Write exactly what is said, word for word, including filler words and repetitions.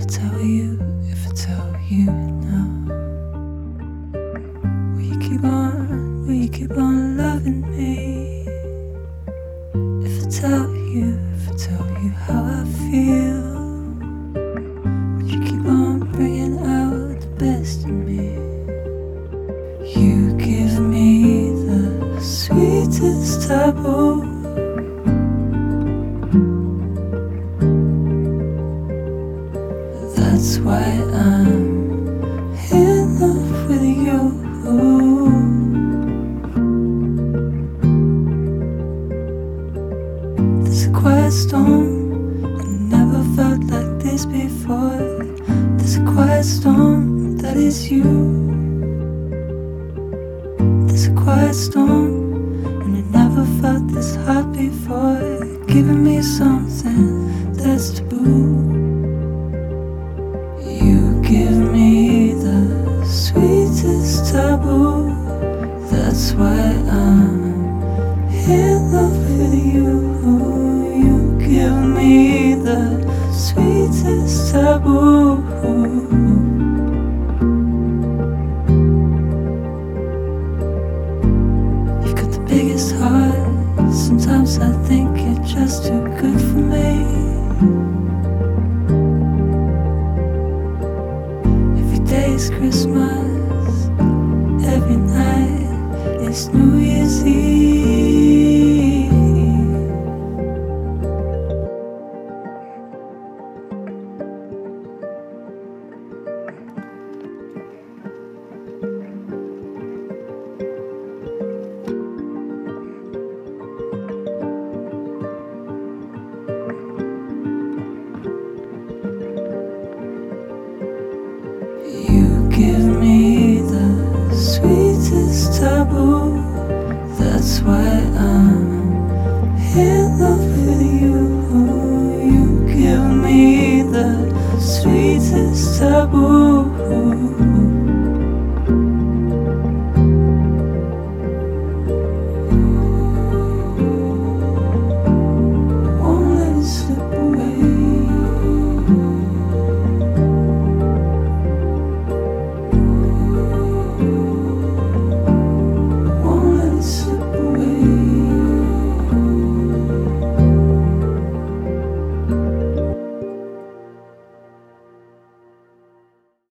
tell you, if I tell you now, will you keep on, will you keep on loving me? If I tell you, if I tell you how I feel, would you keep on bringing out the best in me? You give me the sweetest taboo. That's why I'm in love with you. There's a quiet storm, I never felt like this before. There's a quiet storm, that is you. There's a quiet storm, and I never felt this hot before. Giving me something that's taboo. You give me the sweetest taboo. That's why I'm in love with you. You give me the sweetest taboo. You've got the biggest heart. Sometimes I think you're just too good for me. It's Christmas, every night it's New Year's Eve. You give me the sweetest taboo. That's why I'm in love with you. You give me the sweetest taboo.